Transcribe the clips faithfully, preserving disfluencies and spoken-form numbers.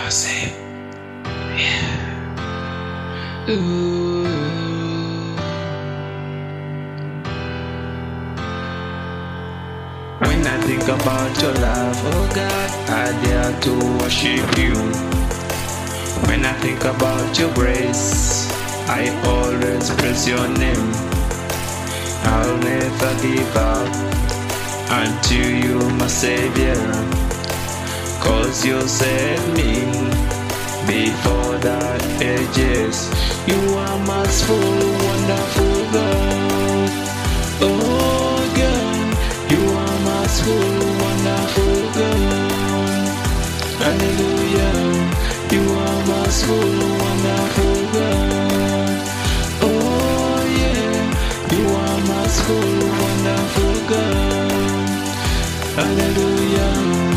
say, yeah. Ooh. When I think about your love, oh God, I dare to worship you. When I think about your grace, I always praise your name. I'll never give up until you, my Savior, 'cause you saved me before that ages. You are merciful, wonderful God. Oh God, you are merciful, wonderful God. Hallelujah, you are merciful, wonderful God. Oh yeah, you are merciful, wonderful God. Hallelujah.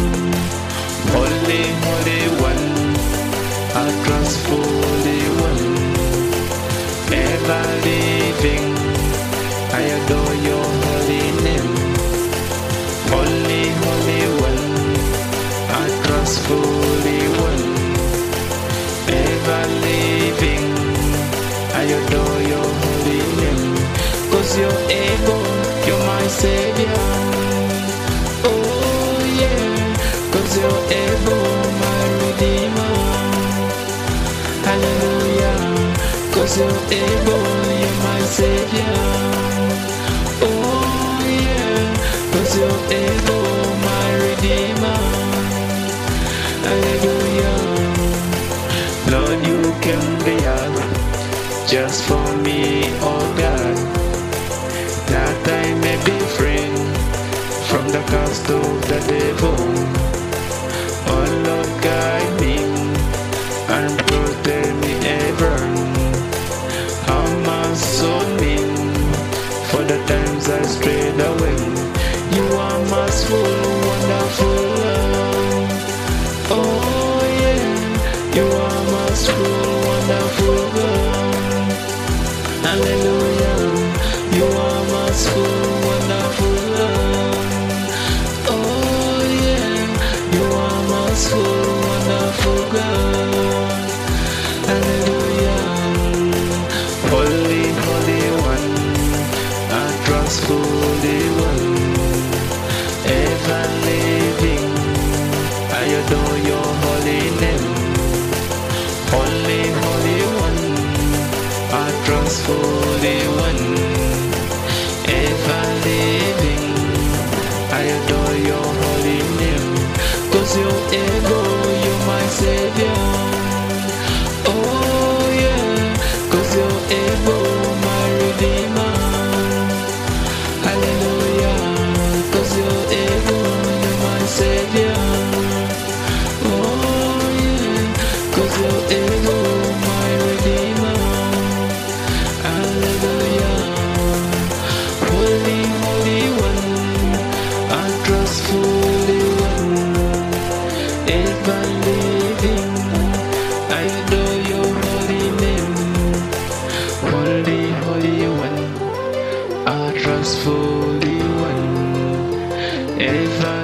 Holy, holy one, I trust Holy one, ever living, I adore your holy name. Holy, holy one, I trust Holy one, ever living, I adore your holy name. 'Cause you're able, you're my Savior. Oh yeah, 'cause you're able, my Redeemer. Hallelujah, 'cause you're able, you're my Savior. Oh yeah, 'cause you're able, my Redeemer. Hallelujah. Lord, you came there just for me, oh God, that I may be free from the curse of the devil. Oh Lord, guide me and protect me ever. How much so mean for the times I strayed away. You are merciful, wonderful love. Oh yeah, you are merciful, wonderful God. Hallelujah, you are merciful, wonderful love. Oh yeah, you are merciful, wonderful God. Hallelujah. Holy, holy one, I trust Holy one, ever living, I adore your holy name. Holy, holy one, I trust Holy one, ever living, I adore your holy name. 'Cause you're able, you're my Savior. Oh yeah, 'cause you're able, my Redeemer. Hallelujah, 'cause you're able, you're my Savior. Oh yeah, 'cause you're able, my Redeemer. Hallelujah. Holy, holy one, I trust Holy one, ever living, I adore your holy name. Holy, holy one, I trust Holy one, ever